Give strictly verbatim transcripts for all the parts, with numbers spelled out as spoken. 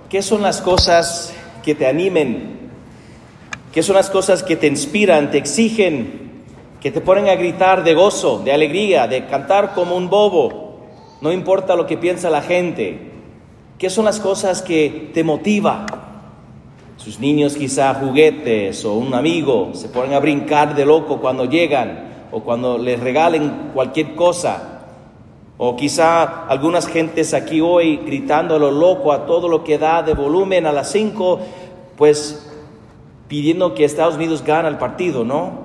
¿Qué son las cosas que te animen? ¿Qué son las cosas que te inspiran, te exigen, que te ponen a gritar de gozo, de alegría, de cantar como un bobo? No importa lo que piensa la gente. ¿Qué son las cosas que te motivan? Sus niños quizá juguetes o un amigo se ponen a brincar de loco cuando llegan o cuando les regalen cualquier cosa. O quizá algunas gentes aquí hoy gritando a lo loco a todo lo que da de volumen a las cinco, pues pidiendo que Estados Unidos gane el partido, ¿no?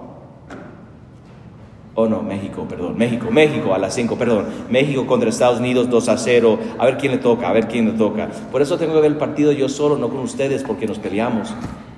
Oh no, México, perdón, México, México a las cinco, perdón, México contra Estados Unidos dos a cero, a ver quién le toca, a ver quién le toca. Por eso tengo que ver el partido yo solo, no con ustedes, porque nos peleamos.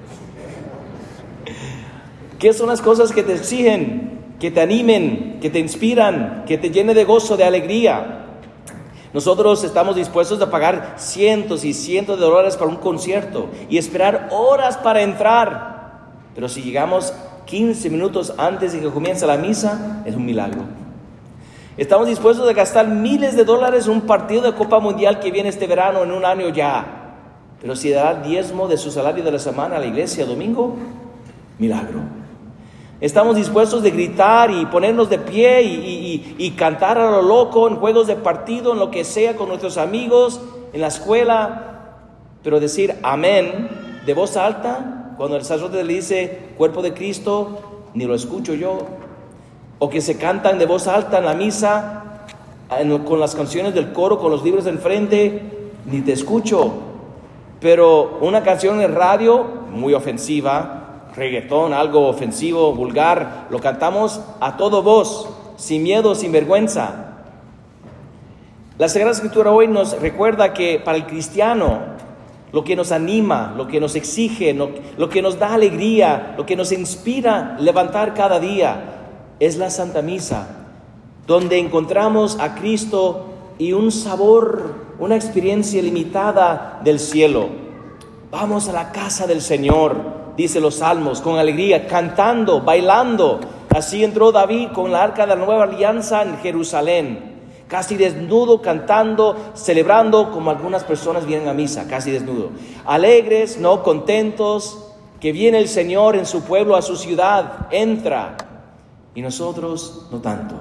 ¿Qué son las cosas que te exigen, que te animen, que te inspiran, que te llene de gozo, de alegría? Nosotros estamos dispuestos a pagar cientos y cientos de dólares para un concierto y esperar horas para entrar. Pero si llegamos quince minutos antes de que comience la misa, es un milagro. Estamos dispuestos a gastar miles de dólares en un partido de Copa Mundial que viene este verano, en un año ya. Pero si dará el diezmo de su salario de la semana a la iglesia domingo, milagro. Estamos dispuestos de gritar y ponernos de pie y, y, y, y cantar a lo loco en juegos de partido, en lo que sea, con nuestros amigos, en la escuela. Pero decir amén de voz alta, cuando el sacerdote le dice cuerpo de Cristo, ni lo escucho yo. O que se cantan de voz alta en la misa, en, con las canciones del coro, con los libros de enfrente, ni te escucho. Pero una canción en radio, muy ofensiva, reggaetón, algo ofensivo, vulgar, lo cantamos a todo voz, sin miedo, sin vergüenza. La Sagrada Escritura hoy nos recuerda que para el cristiano, lo que nos anima, lo que nos exige, lo, lo que nos da alegría, lo que nos inspira a levantar cada día, es la Santa Misa, donde encontramos a Cristo y un sabor, una experiencia limitada del cielo. Vamos a la casa del Señor, dice los salmos, con alegría, cantando, bailando. Así entró David con la arca de la nueva alianza en Jerusalén, casi desnudo, cantando, celebrando, como algunas personas vienen a misa, casi desnudo. Alegres, no contentos, que viene el Señor en su pueblo, a su ciudad, entra. Y nosotros no tanto.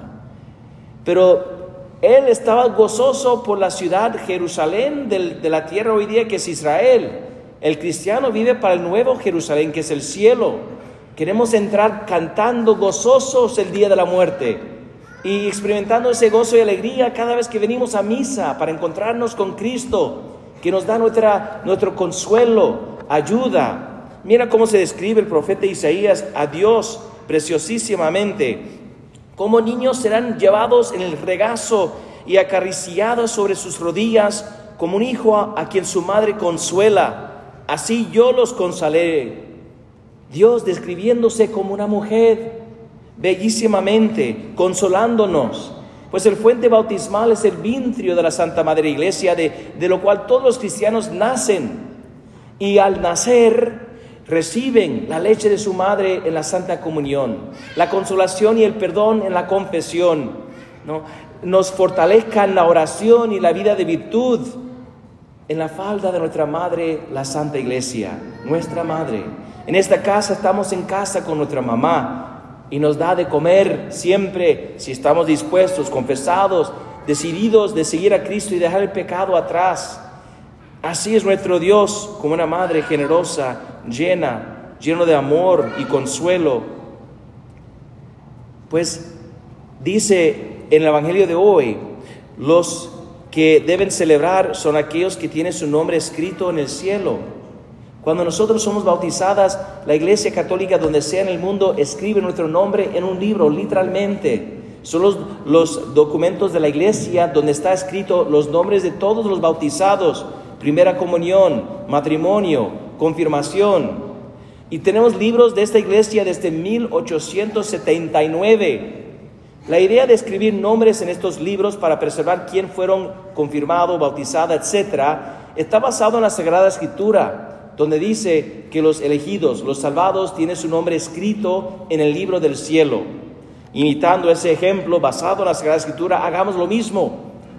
Pero él estaba gozoso por la ciudad Jerusalén de, de la tierra hoy día, que es Israel. El cristiano vive para el nuevo Jerusalén, que es el cielo. Queremos entrar cantando gozosos el día de la muerte y experimentando ese gozo y alegría cada vez que venimos a misa para encontrarnos con Cristo, que nos da nuestra, nuestro consuelo, ayuda. Mira cómo se describe el profeta Isaías a Dios preciosísimamente. Como niños serán llevados en el regazo y acariciados sobre sus rodillas, como un hijo a, a quien su madre consuela. Así yo los consolaré. Dios describiéndose como una mujer, bellísimamente, consolándonos. Pues el fuente bautismal es el vintrio de la Santa Madre Iglesia, de, de lo cual todos los cristianos nacen. Y al nacer reciben la leche de su madre en la Santa Comunión, la consolación y el perdón en la confesión, ¿no? Nos fortalezcan la oración y la vida de virtud en la falda de nuestra madre, la Santa Iglesia, nuestra madre. En esta casa estamos en casa con nuestra mamá y nos da de comer siempre, si estamos dispuestos, confesados, decididos de seguir a Cristo y dejar el pecado atrás. Así es nuestro Dios, como una madre generosa, llena, lleno de amor y consuelo. Pues dice en el Evangelio de hoy, los que deben celebrar son aquellos que tienen su nombre escrito en el cielo. Cuando nosotros somos bautizadas, la Iglesia Católica, donde sea en el mundo, escribe nuestro nombre en un libro, literalmente. Son los, los documentos de la Iglesia donde está escrito los nombres de todos los bautizados, primera comunión, matrimonio, confirmación. Y tenemos libros de esta Iglesia desde mil ochocientos setenta y nueve. La idea de escribir nombres en estos libros para preservar quién fueron confirmados, bautizados, etcétera, está basado en la Sagrada Escritura, donde dice que los elegidos, los salvados, tienen su nombre escrito en el libro del cielo. Imitando ese ejemplo basado en la Sagrada Escritura, hagamos lo mismo.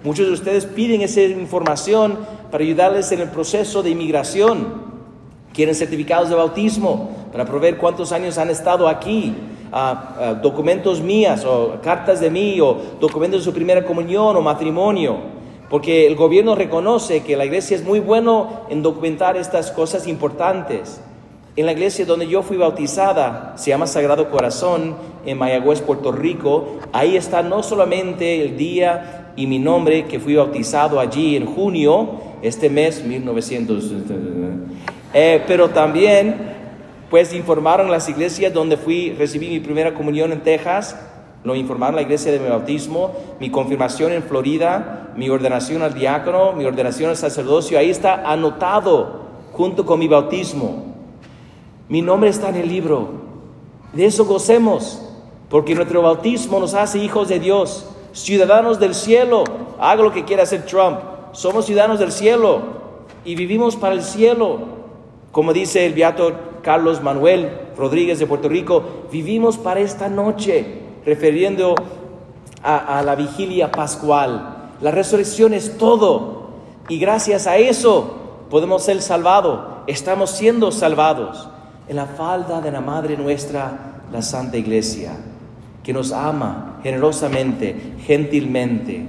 Muchos de ustedes piden esa información para ayudarles en el proceso de inmigración. Quieren certificados de bautismo para proveer cuántos años han estado aquí, uh, uh, documentos mías o cartas de mí o documentos de su primera comunión o matrimonio, porque el gobierno reconoce que la iglesia es muy bueno en documentar estas cosas importantes. En la iglesia donde yo fui bautizada, se llama Sagrado Corazón, en Mayagüez, Puerto Rico. Ahí está no solamente el día y mi nombre, que fui bautizado allí en junio, este mes, mil novecientos... Eh, pero también, pues, informaron las iglesias donde fui, recibí mi primera comunión en Texas, lo informaron la iglesia de mi bautismo, mi confirmación en Florida, mi ordenación al diácono, mi ordenación al sacerdocio, ahí está anotado junto con mi bautismo. Mi nombre está en el libro. De eso gocemos, porque nuestro bautismo nos hace hijos de Dios, ciudadanos del cielo. Haga lo que quiera hacer Trump. Somos ciudadanos del cielo y vivimos para el cielo. Como dice el beato Carlos Manuel Rodríguez de Puerto Rico, vivimos para esta noche, refiriendo a, a la vigilia pascual. La resurrección es todo, y gracias a eso podemos ser salvados. Estamos siendo salvados en la falda de la Madre nuestra, la Santa Iglesia, que nos ama generosamente, gentilmente.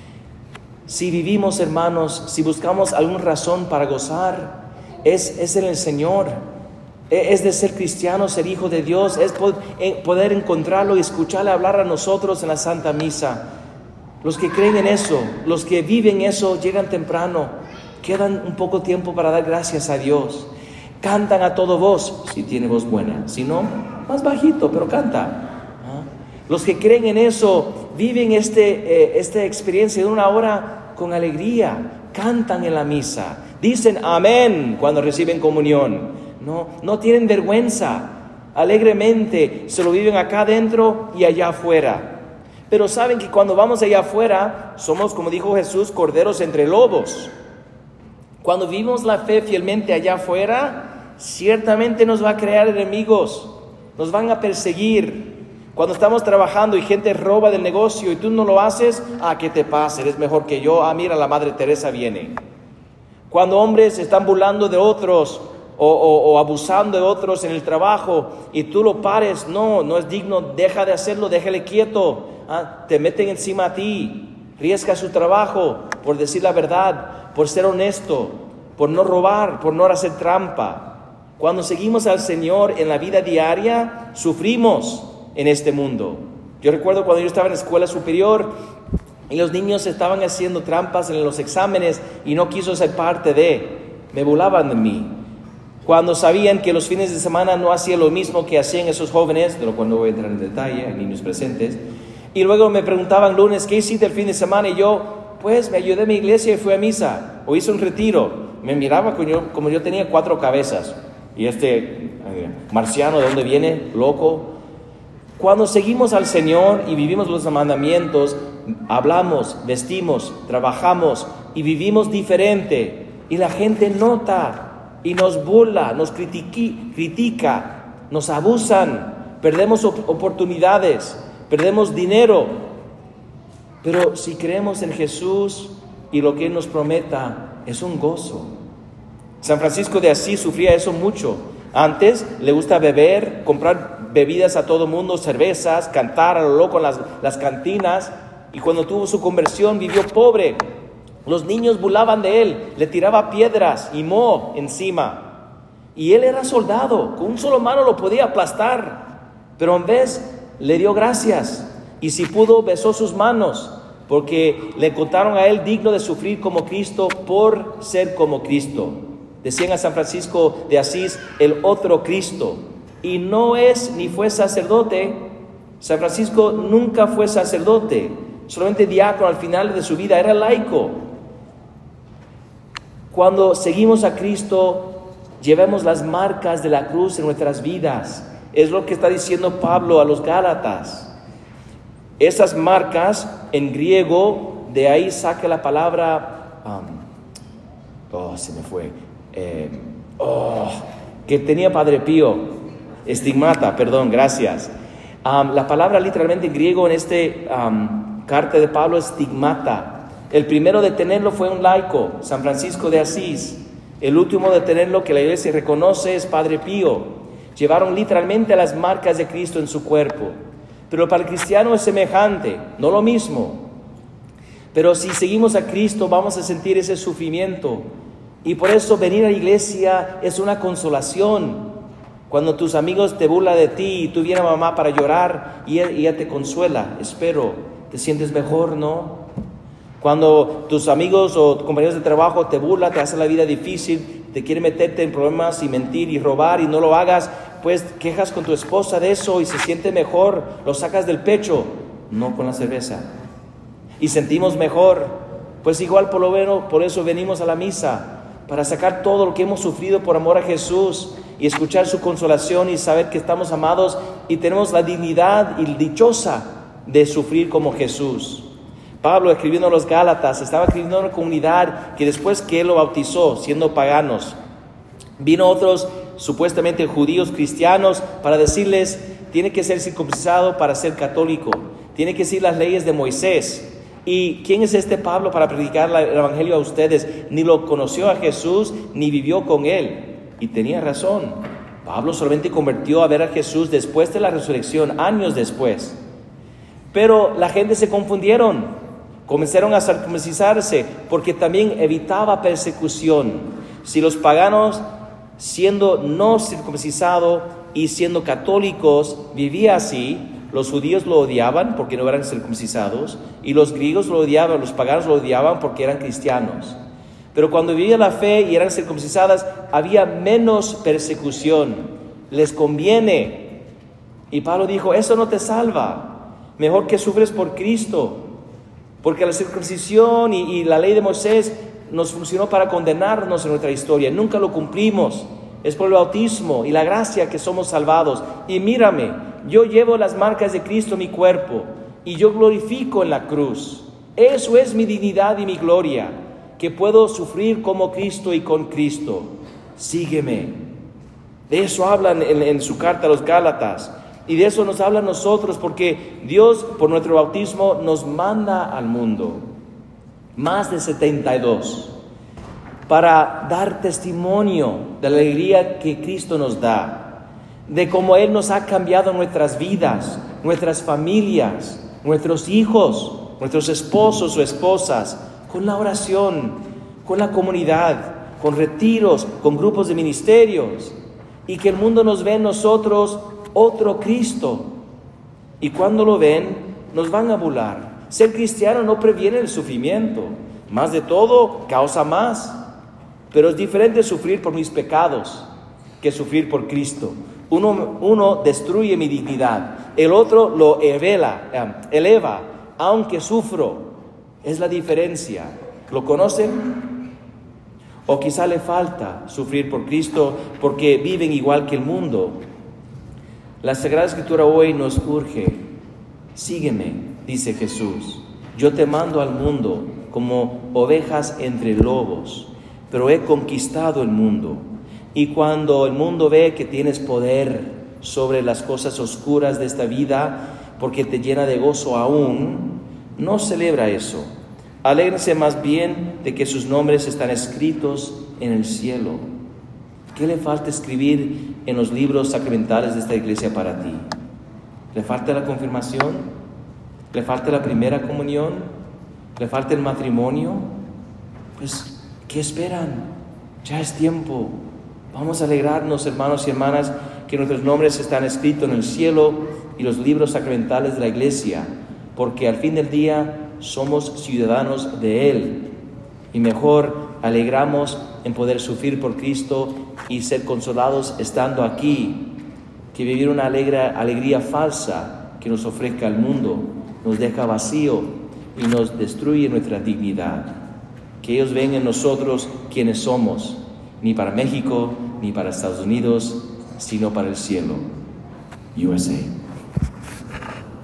Si vivimos, hermanos, si buscamos alguna razón para gozar, Es, es en el Señor, es de ser cristiano, ser hijo de Dios, es poder encontrarlo y escucharle hablar a nosotros en la Santa Misa. Los que creen en eso, los que viven eso, llegan temprano, quedan un poco tiempo para dar gracias a Dios. Cantan a todo voz, si tiene voz buena, si no, más bajito, pero canta. ¿Ah? Los que creen en eso, viven este, eh, esta experiencia de una hora con alegría, cantan en la misa, dicen amén cuando reciben comunión, no, no tienen vergüenza, alegremente se lo viven acá adentro y allá afuera. Pero saben que cuando vamos allá afuera, somos, como dijo Jesús, corderos entre lobos. Cuando vivimos la fe fielmente allá afuera, ciertamente nos va a crear enemigos, nos van a perseguir. Cuando estamos trabajando y gente roba del negocio y tú no lo haces, ah, ¿qué te pasa? Eres mejor que yo. Ah, mira, la Madre Teresa viene. Cuando hombres están burlando de otros o, o, o abusando de otros en el trabajo y tú lo pares, no, no es digno, deja de hacerlo, déjale quieto. Ah, te meten encima a ti, riesga su trabajo por decir la verdad, por ser honesto, por no robar, por no hacer trampa. Cuando seguimos al Señor en la vida diaria, sufrimos en este mundo. Yo recuerdo cuando yo estaba en la escuela superior y los niños estaban haciendo trampas en los exámenes y no quiso ser parte de, me burlaban de mí. Cuando sabían que los fines de semana no hacía lo mismo que hacían esos jóvenes, de lo cual no voy a entrar en detalle, hay niños presentes, y luego me preguntaban lunes, ¿qué hiciste el fin de semana? Y yo, pues me ayudé a mi iglesia y fui a misa, o hice un retiro. Me miraba como yo, como yo tenía cuatro cabezas, y este eh, marciano, ¿de dónde viene? Loco. Cuando seguimos al Señor y vivimos los mandamientos, hablamos, vestimos, trabajamos y vivimos diferente. Y la gente nota y nos burla, nos critiqui, critica, nos abusan, perdemos op- oportunidades, perdemos dinero. Pero si creemos en Jesús y lo que Él nos prometa, es un gozo. San Francisco de Asís sufría eso mucho. Antes le gusta beber, comprar bebidas a todo mundo, cervezas, cantar a lo loco en las, las cantinas. Y cuando tuvo su conversión vivió pobre. Los niños burlaban de él, le tiraba piedras y moho encima. Y él era soldado, con un solo mano lo podía aplastar. Pero en vez le dio gracias. Y si pudo besó sus manos, porque le contaron a él digno de sufrir como Cristo por ser como Cristo. Decían a San Francisco de Asís, el otro Cristo. Y no es ni fue sacerdote. San Francisco nunca fue sacerdote, solamente diácono al final de su vida, era laico. Cuando seguimos a Cristo, llevemos las marcas de la cruz en nuestras vidas. Es lo que está diciendo Pablo a los Gálatas. Esas marcas en griego, de ahí saca la palabra, um, oh, se me fue, eh, oh, que tenía Padre Pío, estigmata, perdón, gracias. Um, la palabra literalmente en griego en este um, carta de Pablo es stigmata. El primero de tenerlo fue un laico, San Francisco de Asís. El último de tenerlo que la iglesia reconoce es Padre Pío. Llevaron literalmente las marcas de Cristo en su cuerpo. Pero para el cristiano es semejante, no lo mismo. Pero si seguimos a Cristo vamos a sentir ese sufrimiento. Y por eso venir a la iglesia es una consolación. Cuando tus amigos te burlan de ti y tú vienes a mamá para llorar y ella, ella te consuela, espero, te sientes mejor, ¿no? Cuando tus amigos o compañeros de trabajo te burlan, te hacen la vida difícil, te quieren meterte en problemas y mentir y robar y no lo hagas, pues quejas con tu esposa de eso y se siente mejor, lo sacas del pecho, no con la cerveza. Y sentimos mejor, pues igual por lo menos por eso venimos a la misa, para sacar todo lo que hemos sufrido por amor a Jesús y escuchar su consolación y saber que estamos amados y tenemos la dignidad y dichosa de sufrir como Jesús. Pablo, escribiendo a los Gálatas, estaba escribiendo a una comunidad que después que él lo bautizó, siendo paganos, vino otros supuestamente judíos cristianos para decirles, tiene que ser circuncidado para ser católico, tiene que seguir las leyes de Moisés. ¿Y quién es este Pablo para predicar el evangelio a ustedes? Ni lo conoció a Jesús, ni vivió con él. Y tenía razón. Pablo solamente convirtió a ver a Jesús después de la resurrección, años después. Pero la gente se confundieron. Comenzaron a circuncisarse porque también evitaba persecución. Si los paganos, siendo no circuncisados y siendo católicos, vivían así, los judíos lo odiaban porque no eran circuncisados y los griegos lo odiaban, los paganos lo odiaban porque eran cristianos. Pero cuando vivían la fe y eran circuncisadas, había menos persecución. Les conviene. Y Pablo dijo, eso no te salva. Mejor que sufres por Cristo. Porque la circuncisión y, y la ley de Moisés nos funcionó para condenarnos en nuestra historia. Nunca lo cumplimos. Es por el bautismo y la gracia que somos salvados. Y mírame, yo llevo las marcas de Cristo en mi cuerpo y yo glorifico en la cruz. Eso es mi dignidad y mi gloria, que puedo sufrir como Cristo y con Cristo. Sígueme. De eso hablan en, en su carta a los Gálatas. Y de eso nos habla a nosotros, porque Dios, por nuestro bautismo, nos manda al mundo. Más de setenta y dos. Para dar testimonio de la alegría que Cristo nos da. De cómo Él nos ha cambiado nuestras vidas, nuestras familias, nuestros hijos, nuestros esposos o esposas, con la oración, con la comunidad, con retiros, con grupos de ministerios. Y que el mundo nos ve en nosotros otro Cristo. Y cuando lo ven, nos van a burlar. Ser cristiano no previene el sufrimiento. Más de todo, causa más. Pero es diferente sufrir por mis pecados que sufrir por Cristo. Uno, uno destruye mi dignidad. El otro lo eleva, eh, eleva, aunque sufro. Es la diferencia. ¿Lo conocen? O quizá le falta sufrir por Cristo porque viven igual que el mundo. La Sagrada Escritura hoy nos urge. Sígueme, dice Jesús. Yo te mando al mundo como ovejas entre lobos, pero he conquistado el mundo. Y cuando el mundo ve que tienes poder sobre las cosas oscuras de esta vida, porque te llena de gozo aún, no celebra eso. Alégrense más bien de que sus nombres están escritos en el cielo. ¿Qué le falta escribir en los libros sacramentales de esta iglesia para ti? ¿Le falta la confirmación? ¿Le falta la primera comunión? ¿Le falta el matrimonio? Pues, ¿qué esperan? Ya es tiempo. Vamos a alegrarnos, hermanos y hermanas, que nuestros nombres están escritos en el cielo y los libros sacramentales de la iglesia, porque al fin del día somos ciudadanos de Él. Y mejor alegramos en poder sufrir por Cristo y ser consolados estando aquí, que vivir una alegre, alegría falsa que nos ofrezca el mundo, nos deja vacío y nos destruye nuestra dignidad. Que ellos ven en nosotros quienes somos, ni para México, ni para Estados Unidos, sino para el cielo. U S A.